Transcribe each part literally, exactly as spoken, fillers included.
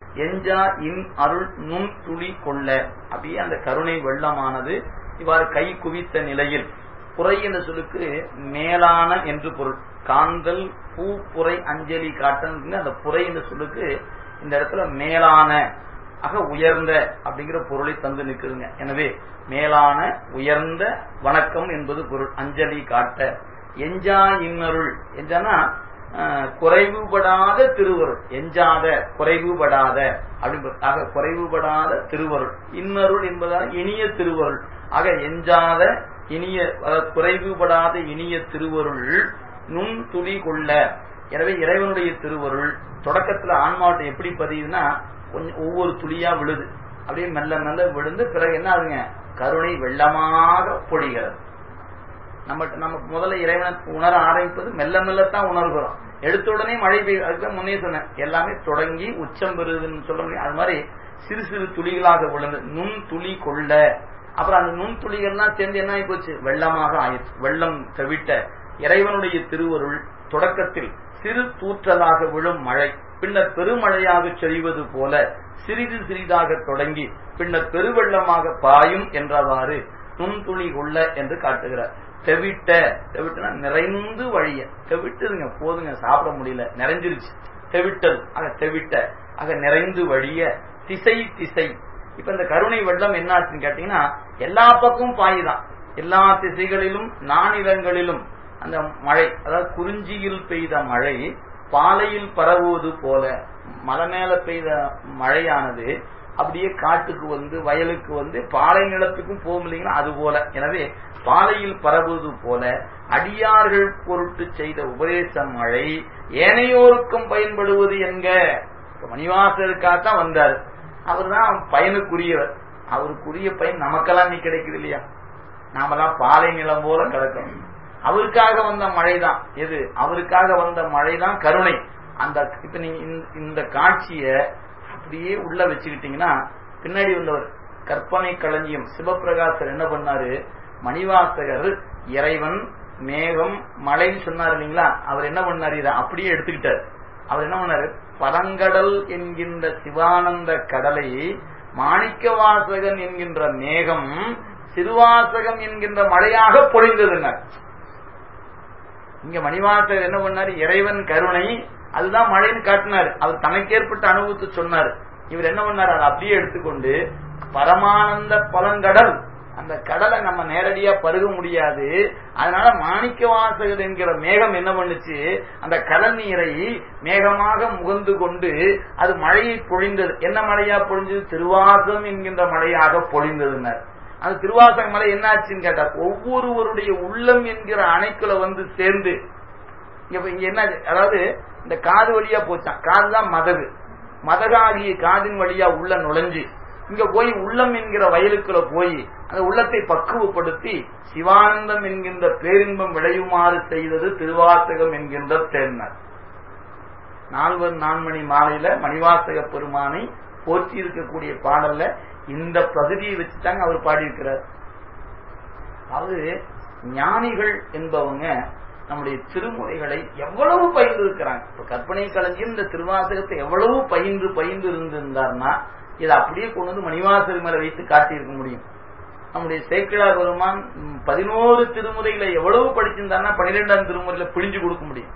எஞ்சா இன் அருள் நுண் துளி கொள்ள. அப்படியே அந்த கருணை வெள்ளமானது இவ்வாறு கை குவித்த நிலையில், புரை என்ற சொல்லுக்கு மேலான என்று பொருள். காந்தல் பூ புரை அஞ்சலி காட்ட, அந்த புரை என்ற சொல்லுக்கு இந்த இடத்துல மேலான ஆக உயர்ந்த அப்படிங்கிற பொருளை தந்து நிற்குதுங்க. எனவே மேலான உயர்ந்த வணக்கம் என்பது பொருள். அஞ்சலி காட்ட. எஞ்சா இன்னருள், எஞ்சானா குறைவுபடாத திருவருள், எஞ்சாத குறைவுபடாத அப்படி குறைவுபடாத திருவருள். இன்னருள் என்பதால் இனிய திருவருள். ஆக எஞ்சாத இனிய குறைவுபடாத இனிய திருவருள் நுண் துளி கொள்ள. எனவே இறைவனுடைய திருவருள் தொடக்கத்துல ஆன்மாவட்டை எப்படி பதியுதுன்னா கொஞ்சம் ஒவ்வொரு துளியா விழுது, அப்படியே மெல்ல மெல்ல விழுந்து பிறகு என்ன ஆகுங்க, கருணை வெள்ளமாக பொழிகிறது. நம்ம நம்ம முதல்ல இறைவனை உணர ஆரம்பிப்பது மெல்ல மெல்லத்தான் உணர்கிறோம். எடுத்த உடனே மழை பெய்யும். அதுக்கு முன்னே சொன்னேன், எல்லாமே தொடங்கி உச்சம் பெறுதுன்னு சொல்ல முடியும். அது மாதிரி சிறு சிறு துளிகளாக விழுந்து நுண் துளி கொள்ள. அப்புறம் அந்த நுண் துளிகள்லாம் சேர்ந்து என்ன ஆகி போச்சு, வெள்ளமாக ஆயிடுச்சு. வெள்ளம் தவிட்ட இறைவனுடைய திருவருள் தொடக்கத்தில் சிறு தூற்றலாக விழும் மழை பின்னர் பெருமழையாக செறிவது போல சிறிது சிறிதாக தொடங்கி பின்னர் பெருவெள்ளமாக பாயும் என்றவாறு நுண்துளி கொள்ள என்று காட்டுகிறார். தெவிட்ட, தெவிட்டுனா நிறைந்து வழிய. தெவிட்டுதுங்க, போதுங்க, சாப்பிட முடியல, நிறைஞ்சிருச்சு, தெவிட்டல். ஆக தெவிட்ட, ஆக நிறைந்து வழிய. திசை திசை. இப்ப இந்த கருணை வெள்ளம் என்ன ஆச்சுன்னு கேட்டீங்கன்னா எல்லா பக்கமும் பாயுதான். எல்லா திசைகளிலும் நானிலங்களிலும் அந்த மழை, அதாவது குறிஞ்சியில் பெய்த மழை பாலையில் பரவுவது போல, மலை மேல பெய்த மழையானது அப்படியே காட்டுக்கு வந்து வயலுக்கு வந்து பாலை நிலத்துக்கும் போகும் இல்லைங்களா, அது போல. எனவே பாலையில் பரவுவது போல அடியார்கள் பொருட்டு செய்த உபதேச மழை ஏனையோருக்கும் பயன்படுவது என்க. மணிவாசருக்காகத்தான் வந்தார், அவர் தான் பயனுக்குரியவர். அவருக்குரிய பயன் நமக்கெல்லாம் நீ கிடைக்குது இல்லையா, நாமெல்லாம் பாலை நிலம் போல கிடக்கணும். அவருக்காக வந்த மழைதான் எது, அவருக்காக வந்த மழைதான் கருணை. அந்த இப்ப நீங்க இந்த காட்சிய அப்படியே உள்ள வச்சுக்கிட்டீங்கன்னா பின்னாடி வந்தவர் கற்பனை களஞ்சியம் சிவபிரகாசர் என்ன பண்ணாரு, மணிவாசகர் இறைவன் மேகம் மழைன்னு சொன்னார் இல்லைங்களா, அவர் என்ன பண்ணாரு, இதை அப்படியே எடுத்துக்கிட்டார். அவர் என்ன பண்ணாரு, பரங்கடல் என்கின்ற சிவானந்த கடலை மாணிக்க வாசகன் என்கின்ற மேகம் சிறுவாசகம் என்கின்ற மழையாக பொழிந்ததுன்னார். இங்க மணிவாசகர் என்ன பண்ணாரு, இறைவன் கருணை அதுதான் மழைன்னு காட்டினார். அவர் தனக்கு ஏற்பட்ட அனுபவத்தை சொன்னார். இவர் என்ன பண்ணார், அதை அப்படியே எடுத்துக்கொண்டு பரமானந்த பழங்கடல், அந்த கடலை நம்ம நேரடியா பருக முடியாது, அதனால மாணிக்க வாசகர் என்கிற மேகம் என்ன பண்ணுச்சு, அந்த கடல் நீரை மேகமாக முகந்து கொண்டு அது மழையை பொழிந்தது. என்ன மழையா பொழிஞ்சது, திருவாசகம் என்கின்ற மழையாக பொழிந்ததுன்னார். அந்த திருவாசக மலை என்ன ஆச்சுன்னு கேட்டா ஒவ்வொருவருடைய உள்ளம் என்கிற அணைக்குள்ள வந்து சேர்ந்து இங்க என்ன, அதாவது இந்த காது வழியா போச்சான், காதுதான் மதகு, மதகாகிய காதின் வழியா உள்ள நுழைஞ்சு இங்க போய் உள்ளம் என்கிற வயலுக்குள்ள போய் அந்த உள்ளத்தை பக்குவப்படுத்தி சிவானந்தம் என்கின்ற பேரின்பம் விளையுமாறு செய்தது திருவாசகம் என்கின்ற தேர்னார். நால்வர் நான்மணி மாலையில மணிவாசக பெருமானை போற்றி இருக்கக்கூடிய பாடல்ல இந்த பகுதியை வச்சுட்டாங்க அவர் பாடியிருக்கிறார். அதாவது ஞானிகள் என்பவங்க நம்முடைய திருமுறைகளை எவ்வளவு பயின்று இருக்கிறாங்க. இப்ப கற்பனை களஞ்சியம் இந்த திருவாசகத்தை எவ்வளவு பயின்று பயின்று இருந்திருந்தார்னா இதை அப்படியே கொண்டு வந்து மணிவாசகர் மேல வைத்து காட்டியிருக்க முடியும். நம்முடைய சேக்கிழார் பெருமான் பதினோரு திருமுறைகளை எவ்வளவு படிச்சிருந்தாருன்னா பனிரெண்டாம் திருமுறையில பிழிஞ்சு கொடுக்க முடியும்.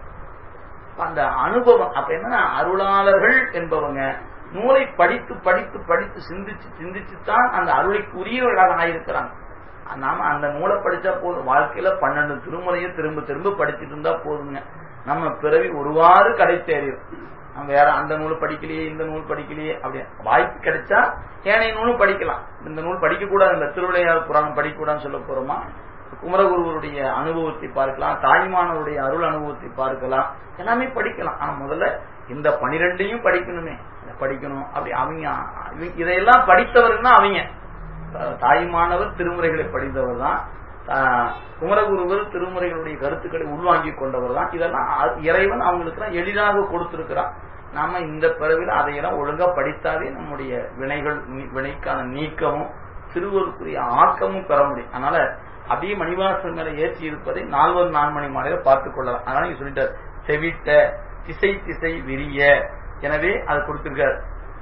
அந்த அனுபவம் அப்ப என்னன்னா அருளாளர்கள் என்பவங்க நூலை படித்து படித்து படித்து சிந்திச்சு சிந்திச்சுதான் அந்த அருளைக்கு உரியவர்களாக ஆயிருக்கிறாங்க. நாம அந்த நூலை படிச்சா போதும், வாழ்க்கையில பன்னெண்டு திருமுறையை திரும்ப திரும்ப படிச்சுட்டு இருந்தா போதுங்க, நம்ம பிறவி ஒருவாறு கடை தேறியும். நம்ம வேற அந்த நூல் படிக்கலையே இந்த நூல் படிக்கலையே அப்படி வாய்ப்பு கிடைச்சா ஏனைய நூலும் படிக்கலாம். இந்த நூல் படிக்க கூடாது, இந்த திருவிளையாடல் புராணம் படிக்க கூடாதுன்னு சொல்ல போறோமா, குமரகுருவருடைய அனுபவத்தை பார்க்கலாம், தாய்மானவருடைய அருள் அனுபவத்தை பார்க்கலாம், எல்லாமே படிக்கலாம். ஆனா முதல்ல இந்த பனிரெண்டையும் படிக்கணுமே, படிக்கணும். அப்படி அவங்க இதையெல்லாம் படித்தவர்கள் தான் அவங்க. தாய்மானவர் திருமுறைகளை படித்தவர் தான், குமரகுருவர் திருமுறைகளுடைய கருத்துக்களை உள்வாங்கிக் கொண்டவர் தான். இதெல்லாம் இறைவன் அவங்களுக்கு எளிதாக கொடுத்திருக்கிறான். நாம இந்த பிறவில அதையெல்லாம் ஒழுங்கா படித்தாலே நம்முடைய வினைகள் வினைக்கான நீக்கமும் திருவருக்குரிய ஆக்கமும் பெற முடியும். அதனால அப்படியே மணிவாசன் மேல ஏற்றி இருப்பதை நால்வர் நான்மணி மாலையில பார்த்துக் கொள்ளலாம். அதனால நீங்க சொல்லிட்டார், செவிட்ட திசை திசை விரிய. எனவே அது கொடுத்திருக்கார்.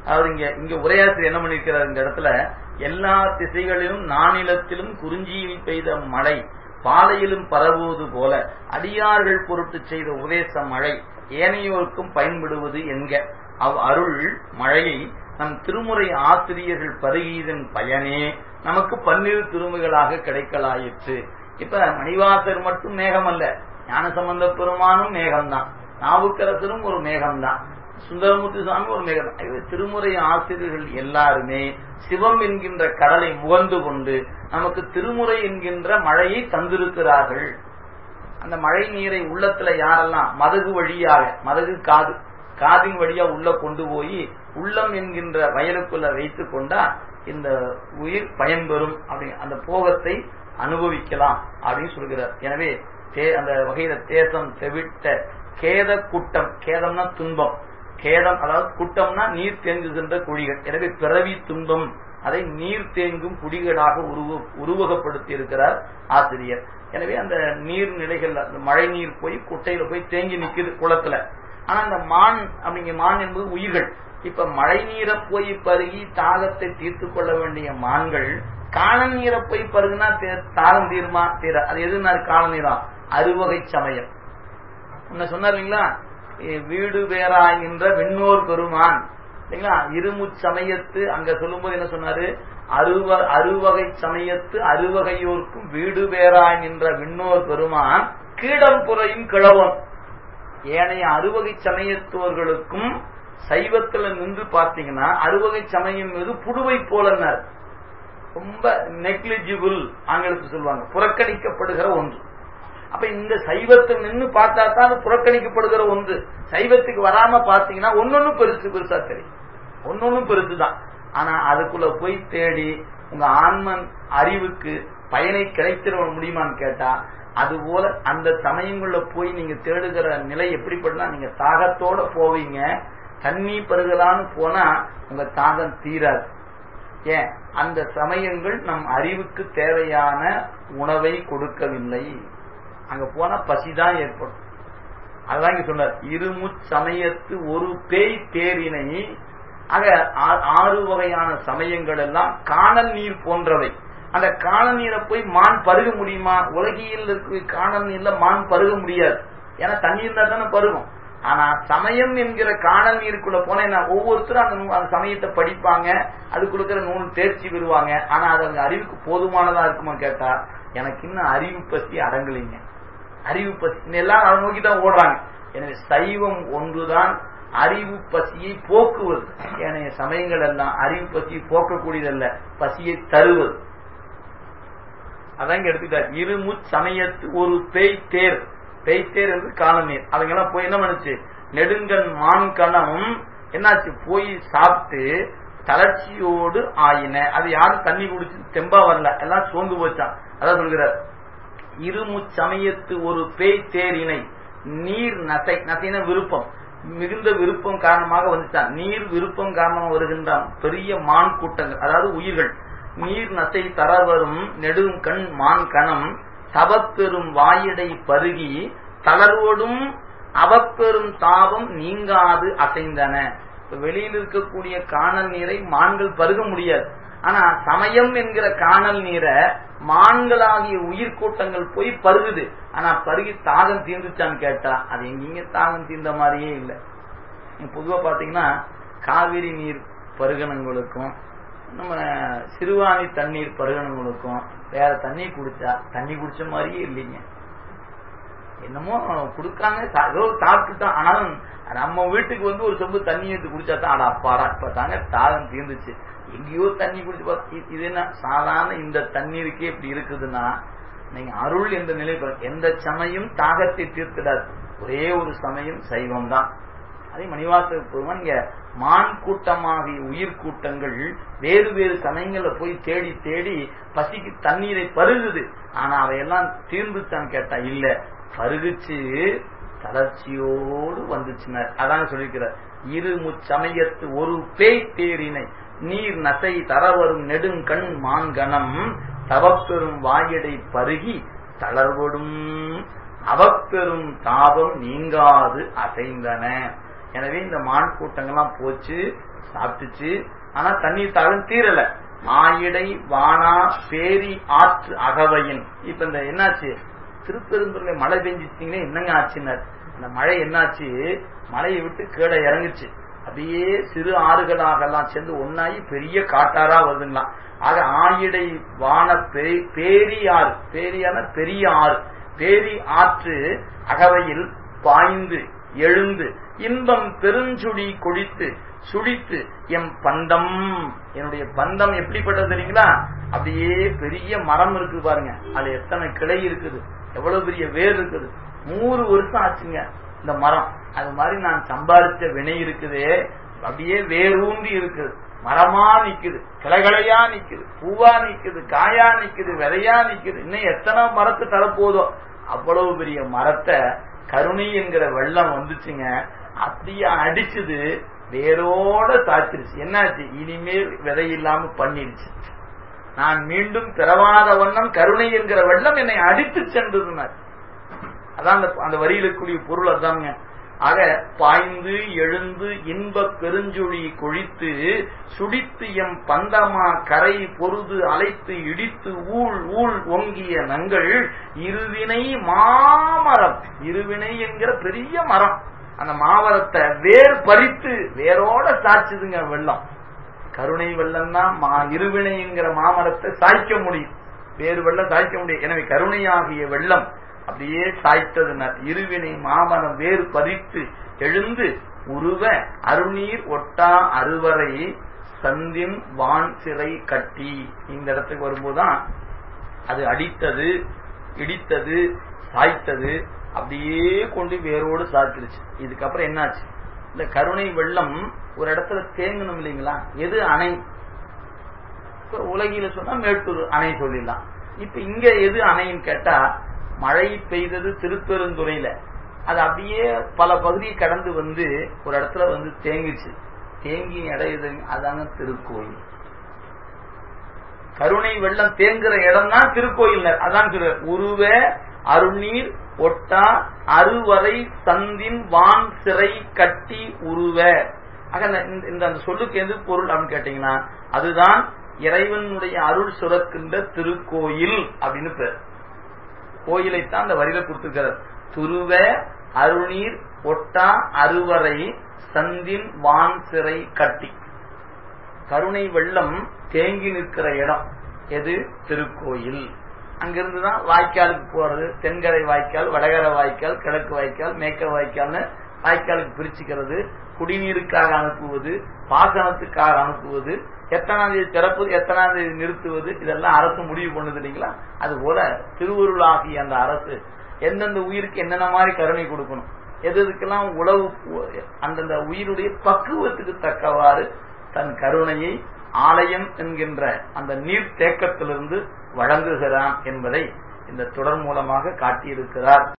அதாவது இங்க இங்க உரையாசிரியர் என்ன பண்ணிருக்கிறார் இந்த இடத்துல, எல்லா திசைகளிலும் நானிலத்திலும் குறிஞ்சியில் பெய்த மழை பாலையிலும் பரவுவது போல அடியார்கள் பொருட்டு செய்த உபதேச மழை ஏனையோருக்கும் பயன்படுவது என்க. அவ் அருள் மழையை நம் திருமுறை ஆசிரியர்கள் பருகியதன் பயனே நமக்கு பன்னிரு திருமுறைகளாக கிடைக்கலாயிற்று. இப்ப மணிவாசர் மட்டும் மேகம் அல்ல, ஞானசம்பந்த பெருமானும் மேகம்தான், நாவுக்கரசரும் ஒரு மேகம்தான், சுந்தரமூர்த்தி சுவாமி ஒரு மேகம். திருமுறை ஆசிரியர்கள் எல்லாருமே சிவம் என்கின்ற கடலை முகந்து கொண்டு நமக்கு திருமுறை என்கின்ற மழையை தந்திருக்கிறார்கள். அந்த மழை நீரை உள்ளத்துல யாரெல்லாம் மதகு வழியாக, மதகு காது, காதின் வழியா உள்ள கொண்டு போய் உள்ளம் என்கின்ற வயலுக்குள்ள வைத்து கொண்டா இந்த உயிர் பயன்பெறும், அப்படி அந்த போகத்தை அனுபவிக்கலாம் அப்படின்னு சொல்கிறார். எனவே அந்த வகையில தேசம் செவிட்ட கேத குட்டம், கேதம்னா துன்பம், கேதம் அதாவது குட்டம்னா நீர் தேங்குகின்ற குழிகள். எனவே பிறவி துன்பம் அதை நீர் தேங்கும் குடிகளாக உருவ உருவகப்படுத்தி இருக்கிறார் ஆசிரியர். எனவே அந்த நீர் நிலைகள், அந்த மழை நீர் போய் குட்டையில போய் தேங்கி நிக்குது குளத்துல. ஆனா அந்த மான் அப்படிங்கிற மான் என்பது உயிர்கள். இப்ப மழை நீரை போய் பருகி தாகத்தை தீர்த்து கொள்ள வேண்டிய மான்கள் காணல் நீரை போய் பருகுனா தாகம் தீருமா? தீர. அது எதுனா காணல் நீரா? அறுவகை சமயம். உன்ன சொன்னார் இல்லைங்களா, வீடு வேறாகின்ற விண்ணோர் பெருமான் இல்லைங்களா, இருமுச்சமயத்து அங்க சொல்லும் போது என்ன சொன்னாரு, அறுவ அறுவகை சமயத்து அறுவகையோருக்கும் வீடு வேறாகின்ற விண்ணோர் பெருமான் கீடம் புறையும் கிழவன். ஏனைய அறுவகை சமயத்தோர்களுக்கும் சைவத்துல நின்று பார்த்தீங்கன்னா அறுவகை சமயம் மீது புடுவை போலனர், ரொம்ப நெக்லிஜிபிள் ஆங்கிலத்தில் சொல்லுவாங்க, புறக்கணிக்கப்படுகிற ஒன்று. அப்ப இந்த சைவத்தில் நின்று பார்த்தா தான் அது புறக்கணிக்கப்படுகிற ஒன்று. சைவத்துக்கு வராம பாத்தீங்கன்னா ஒன்னொன்னு பெருசு பெருசா தெரியும், ஒன்னொன்னும் பெருசுதான். ஆனா அதுக்குள்ள போய் தேடி உங்க ஆன்மன் அறிவுக்கு பயனை கிடைத்திட முடியுமான்னு கேட்டா, அது போல அந்த சமயங்கள்ல போய் நீங்க தேடுகிற நிலை எப்படிப்பட்டா, நீங்க தாகத்தோட போவீங்க, தண்ணி பருகலான்னு போனா உங்க தாகம் தீராது. ஏன்? அந்த சமயங்கள் நம் அறிவுக்கு தேவையான உணவை கொடுக்கவில்லை. அங்க போனா பசிதான் ஏற்படும். அதுதான் இங்க சொன்னார், இருமுச்சமயத்து ஒரு பேய் தேரினை. ஆக ஆறு வகையான சமயங்கள் எல்லாம் காணல் நீர் போன்றவை. அந்த காணல் நீரை போய் மான் பருக முடியுமா? உலகியில் இருக்க காணல் நீர்ல மான் பருக முடியாது, ஏன்னா தண்ணீர் தான் தானே பருகும். ஆனா சமயம் என்கிற காணல் நீருக்குள்ள போனா ஒவ்வொருத்தரும் அந்த அந்த சமயத்தை படிப்பாங்க, அது கொடுக்கிற நூல் தேர்ச்சி பெறுவாங்க. ஆனா அது அவங்க அறிவுக்கு போதுமானதா இருக்குமா கேட்டா, எனக்கு இன்னும் அறிவு பசி அடங்கலைங்க, அறிவு பசி எல்லாம் அதை நோக்கிதான் ஓடுறாங்க. எனவே சைவம் ஒன்றுதான் அறிவு பசியை போக்குவது. ஏனைய சமயங்கள் எல்லாம் அறிவு பசியை போக்கக்கூடியதல்ல, பசியை தருவது. அதான் எடுத்துக்கிட்டார். இருமு சமயத்து ஒரு பேய் தேர், பேய் தேர் என்று காணல் நீர். அதுங்கெல்லாம் போய் என்ன பண்ணுச்சு, நெடுங்கண் மான் கணம் என்னாச்சு, போய் சாப்பிட்டு தளர்ச்சியோடு ஆயின. அது யாரும் தண்ணி குடிச்சு தெம்பா வரல, எல்லாம் சோர்ந்து போச்சான். அதான் சொல்கிறார், இருமு சமயத்து ஒரு பேய் தேரினை நீர் நசை, நசைன விருப்பம், மிகுந்த விருப்பம் காரணமாக வந்துட்டான். நீர் விருப்பம் காரணமாக வருகின்றான் பெரிய மான் கூட்டங்கள், அதாவது உயிர்கள். நீர் நசை தரவரும் நெடும் கண் மான் கணம் தவப்பெரும் வாயிடை பருகி தளர்வோடும் அவப்பெரும் தாபம் நீங்காது அசைந்தன. வெளியில் இருக்கக்கூடிய காணல் நீரை மான்கள் பருக முடியாது. ஆனா சமயம் என்கிற காணல் நீரை மான்களாகிய உயிர் கூட்டங்கள் போய் பருகுது. ஆனா பருகி தாகம் தீர்ந்துச்சான்னு கேட்டா அது எங்கீங்க தாகம் தீர்ந்த மாதிரியே இல்லை. பொதுவா பாத்தீங்கன்னா காவிரி நீர் பருகணங்களுக்கும் நம்ம சிறுவாணி தண்ணீர் பருகணங்களுக்கும் வேற தண்ணி குடிச்சா தண்ணி குடிச்ச மாதிரியே இல்லைங்க. என்னமோ குடுக்காங்க, ஏதோ சாப்பிட்டுட்டோம். ஆனாலும் நம்ம வீட்டுக்கு வந்து ஒரு சொம்பு தண்ணி எடுத்து குடிச்சா தான் அட அப்பாடா இப்ப தாங்க தாகம் தீர்ந்துச்சு. எங்கேயோ தண்ணி குடிச்சு பார்த்து இது என்ன சாதாரண இந்த தண்ணீருக்கே இப்படி இருக்குதுன்னா, நீங்க அருள் என்ற நிலை, எந்த சமயம் தாகத்தை தீர்த்திடாது. ஒரே ஒரு சமயம் சைவம் தான். அதே மணிவாசகர் பெருமான் இங்க மான் கூட்டமாகிய உயிர் கூட்டங்கள் வேறு வேறு சமயங்கள்ல போய் தேடி தேடி பசிக்கு தண்ணீரை பருகுது. ஆனா அவையெல்லாம் தீர்ந்துச்சான்னு கேட்டா இல்ல, பருகுச்சு, தளர்ச்சியோடு வந்துச்சுனர். அதான் சொல்லியிருக்கிறார், இரு முச்சமயத்து ஒரு பேய் தேரினை நீர் நசை தரவரும் நெடுங்கண் மான்கணம் தவப்பெரும் வாயடை பருகி தளர்வடும் அவப்பெரும் தாபம் நீங்காது அசைந்தன. எனவே இந்த மான் கூட்டங்கள்லாம் போச்சு, சாப்பிட்டுச்சு. ஆனா தண்ணீர் தாகம் தீரல. ஆயிடை வானா பேரி ஆற்று அகவையின். இப்ப இந்த என்னாச்சு, திருப்பெருந்துறையில மழை பெஞ்சிச்சிங்களே, என்னங்க ஆச்சுன்னார். அந்த மழை என்னாச்சு, மழையை விட்டு கீழே இறங்குச்சு. அப்படியே சிறு ஆறுகளாக எல்லாம் சேர்ந்து ஒன்னாயி பெரிய காட்டாரா வருதுங்களாம். ஆக ஆயிடை வான பேரி ஆறு, பேரியான பெரிய ஆறு, பேரி ஆற்று அகவையில் பாய்ந்து எழுந்து இன்பம் பெருஞ்சுடி கொடித்து சுடித்து எம் பந்தம். என்னுடைய பந்தம் எப்படிப்பட்டது தெரியுங்களா, அப்படியே பெரிய மரம் இருக்கு பாருங்க, அதுல எத்தனை கிளை இருக்குது, எவ்வளவு பெரிய வேர் இருக்குது. நூறு வருஷம் ஆச்சுங்க இந்த மரம். அது மாதிரி நான் சம்பாதிச்ச வினை இருக்குதே, அப்படியே வேரூன்றி இருக்குது, மரமா நிக்குது, கிளைகளையா நிக்குது, பூவா நிக்குது, காயா நிக்குது, விதையா நிக்குது. இன்னும் எத்தனை மரத்து தரப்போதோ அவ்வளவு பெரிய மரத்தை கருணை என்கிற வெள்ளம் வந்துச்சுங்க. அப்படியே அடிச்சுது, வேரோட சாச்சிருச்சு. என்னாச்சு, இனிமேல் விதை இல்லாம பண்ணிடுச்சு. நான் மீண்டும் பிறவாத வண்ணம் கருணை என்கிற வெள்ளம் என்னை அடித்து சென்றதுனார். அதான் அந்த வரியிலுக்குரிய பொருள் அதாங்க. ஆக பாய்ந்து எழுந்து இன்ப பெருஞ்சொழி கொழித்து சுடித்து எம் பந்தமா கரை பொருது அழைத்து இடித்து ஊழ் ஊழ் ஒங்கிய நங்கள் இருவினை மாமரம். இருவினை என்கிற பெரிய மரம், அந்த மாமரத்தை வேர் பறித்து வேரோட சாய்ச்சுதுங்க வெள்ளம். கருணை வெள்ளம் தான் மா இருவினை என்கிற மாமரத்தை சாய்க்க முடியும், வேறு வெள்ளம் சாய்க்க முடியும். எனவே கருணையாகிய வெள்ளம் அப்படியே சாய்த்ததுனர். இருவினை மாமரம் வேறு பறித்து எழுந்து உருவ அருநீர் ஒட்டா அறுவரை சந்தின் வான் சிறை கட்டி. இந்த இடத்துக்கு வரும்போதுதான் அது அடித்தது, இடித்தது, சாய்த்தது, அப்படியே கொண்டு வேரோடு சாய்ச்சிருச்சு. இதுக்கப்புறம் என்னாச்சு, இந்த கருணை வெள்ளம் ஒரு இடத்துல தேங்கணும் இல்லைங்களா. எது அணை, உலகில சொன்னா மேட்டூர் அணை சொல்லிடலாம். இப்ப இங்க எது அணைன்னு கேட்டா, மழை பெய்தது திருப்பெருந்துறையில, அது அப்படியே பல பகுதியை கடந்து வந்து ஒரு இடத்துல வந்து தேங்கிச்சு. தேங்கி இடையுது, அதாங்க திருக்கோயில். கருணை வெள்ளம் தேங்குற இடம் தான் திருக்கோயில். அதான் சொல்ற உருவ அருநீர் ஒட்டா அறுவரை சந்தின் வான் சிறை கட்டி உருவ. ஆக இந்த அந்த சொல்லுக்கு எது பொருள் அப்படின்னு கேட்டீங்கன்னா, அதுதான் இறைவனுடைய அருள் சுரக்கின்ற திருக்கோயில் அப்படின்னு பேர். கோயிலைத்தான் அந்த வரியில கொடுத்திருக்கிறார். துருவ அருநீர் ஒட்டா அறுவரை சந்தின் வான் சிறை கட்டி. கருணை வெள்ளம் தேங்கி நிற்கிற இடம் எது, திருக்கோயில். அங்கிருந்துதான் வாய்க்காலுக்கு போறது. தென்கரை வாய்க்கால், வடகரை வாய்க்கால், கிழக்கு வாய்க்கால், மேற்க வாய்க்கால்னு வாய்க்காலுக்கு பிரிச்சுக்கிறது. குடிநீருக்காக அனுப்புவது, பாசனத்துக்காக அனுப்புவது, எத்தனாம் தேதி திறப்பது, எத்தனாம் தேதி நிறுத்துவது, இதெல்லாம் அரசு முடிவு பண்ணுது இல்லைங்களா. அது போல திருவருளாகிய அந்த அரசு எந்தெந்த உயிருக்கு என்னென்ன மாதிரி கருணை கொடுக்கணும், எது எதுக்கெல்லாம் உழவு, அந்தந்த உயிருடைய பக்குவத்துக்கு தக்கவாறு தன் கருணையை ஆலயம் என்கின்ற அந்த நீர் தேக்கத்திலிருந்து வழங்குகிறான் என்பதை இந்த தொடர் மூலமாக காட்டியிருக்கிறார்.